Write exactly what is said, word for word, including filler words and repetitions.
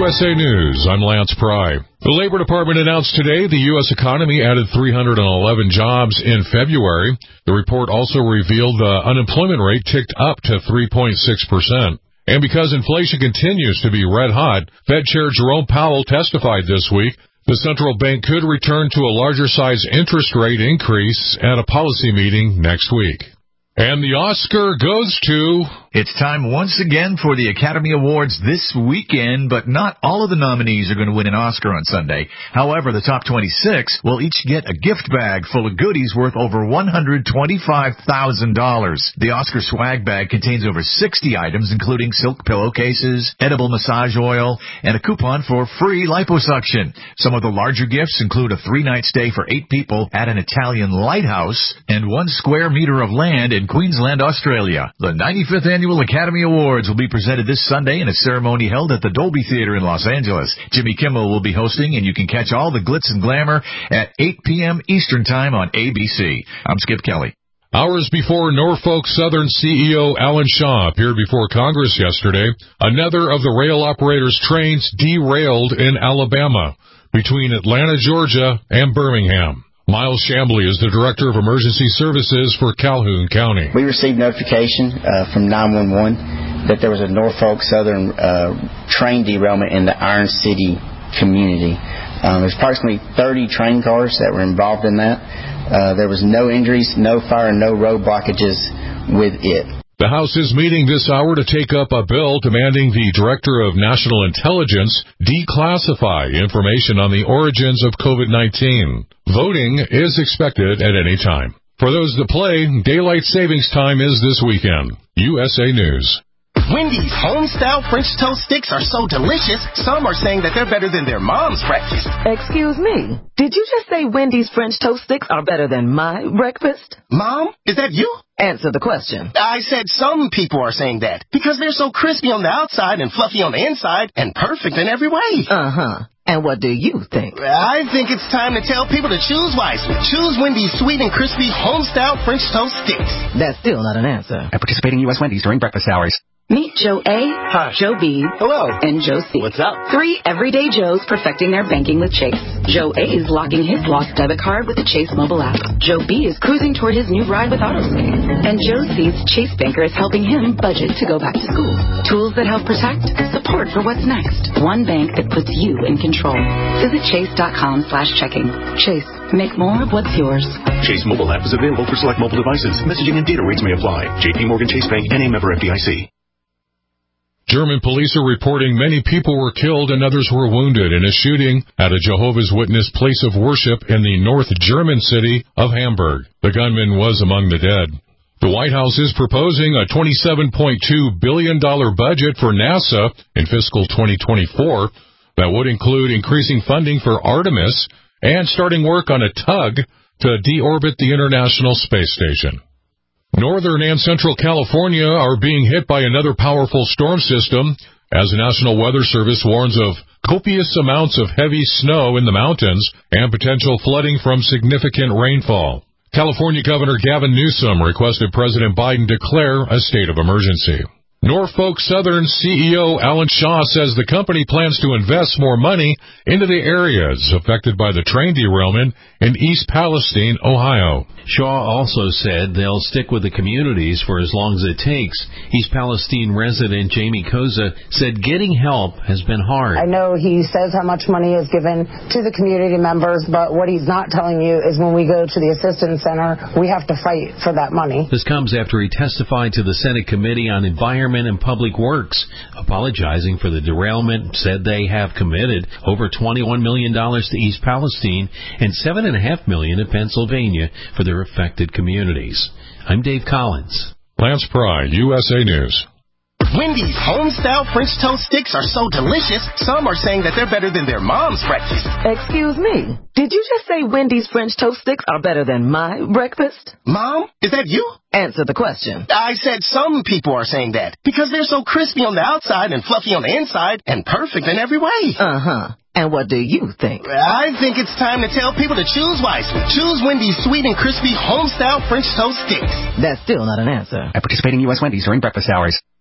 U S A News, I'm Lance Pry. The Labor Department announced today the U S economy added three hundred eleven jobs in February. The report also revealed the unemployment rate ticked up to three point six percent. And because inflation continues to be red hot, Fed Chair Jerome Powell testified this week the central bank could return to a larger size interest rate increase at a policy meeting next week. And the Oscar goes to... It's time once again for the Academy Awards this weekend, but not all of the nominees are going to win an Oscar on Sunday. However, the top twenty-six will each get a gift bag full of goodies worth over one hundred twenty-five thousand dollars. The Oscar swag bag contains over sixty items, including silk pillowcases, edible massage oil, and a coupon for free liposuction. Some of the larger gifts include a three-night stay for eight people at an Italian lighthouse and one square meter of land in Queensland, Australia. The ninety-fifth Annual Academy Awards will be presented this Sunday in a ceremony held at the Dolby Theater in Los Angeles. Jimmy Kimmel will be hosting, and you can catch all the glitz and glamour at eight p.m. Eastern Time on A B C. I'm Skip Kelly. Hours before Norfolk Southern C E O Alan Shaw appeared before Congress yesterday, another of the rail operator's trains derailed in Alabama between Atlanta, Georgia, and Birmingham. Miles Shambly is the Director of Emergency Services for Calhoun County. We received notification uh, from nine one one that there was a Norfolk Southern uh, train derailment in the Iron City community. Um, there's approximately thirty train cars that were involved in that. Uh, there was no injuries, no fire, and no road blockages with it. The House is meeting this hour to take up a bill demanding the Director of National Intelligence declassify information on the origins of COVID nineteen. Voting is expected at any time. For those that play, daylight savings time is this weekend. U S A News. Wendy's home-style French toast sticks are so delicious, some are saying that they're better than their mom's breakfast. Excuse me, did you just say Wendy's French toast sticks are better than my breakfast? Mom, is that you? Answer the question. I said some people are saying that because they're so crispy on the outside and fluffy on the inside and perfect in every way. Uh-huh. And what do you think? I think it's time to tell people to choose wisely. Choose Wendy's sweet and crispy home-style French toast sticks. That's still not an answer. At participating U S Wendy's during breakfast hours. Meet Joe A, Hi. Joe B, Hello, and Joe C. What's up? Three everyday Joes perfecting their banking with Chase. Joe A is locking his lost debit card with the Chase mobile app. Joe B is cruising toward his new ride with AutoSave. And Joe C's Chase banker is helping him budget to go back to school. Tools that help protect, support for what's next. One bank that puts you in control. Visit chase.com slash checking. Chase, make more of what's yours. Chase mobile app is available for select mobile devices. Messaging and data rates may apply. J P Morgan Chase Bank, N A member F D I C. German police are reporting many people were killed and others were wounded in a shooting at a Jehovah's Witness place of worship in the North German city of Hamburg. The gunman was among the dead. The White House is proposing a twenty-seven point two billion dollars budget for NASA in fiscal twenty twenty-four that would include increasing funding for Artemis and starting work on a tug to deorbit the International Space Station. Northern and Central California are being hit by another powerful storm system as the National Weather Service warns of copious amounts of heavy snow in the mountains and potential flooding from significant rainfall. California Governor Gavin Newsom requested President Biden declare a state of emergency. Norfolk Southern C E O Alan Shaw says the company plans to invest more money into the areas affected by the train derailment in East Palestine, Ohio. Shaw also said they'll stick with the communities for as long as it takes. East Palestine resident Jamie Koza said getting help has been hard. I know he says how much money is given to the community members, but what he's not telling you is when we go to the assistance center, we have to fight for that money. This comes after he testified to the Senate Committee on Environment and Public Works, apologizing for the derailment, said they have committed over twenty-one million dollars to East Palestine and seven point five million dollars to Pennsylvania for their affected communities. I'm Dave Collins. Lance Pry, U S A News. Wendy's home-style French toast sticks are so delicious, some are saying that they're better than their mom's breakfast. Excuse me, did you just say Wendy's French toast sticks are better than my breakfast? Mom, is that you? Answer the question. I said some people are saying that because they're so crispy on the outside and fluffy on the inside and perfect in every way. Uh-huh. And what do you think? I think it's time to tell people to choose wisely. Choose Wendy's sweet and crispy home-style French toast sticks. That's still not an answer. At participating U S Wendy's during breakfast hours.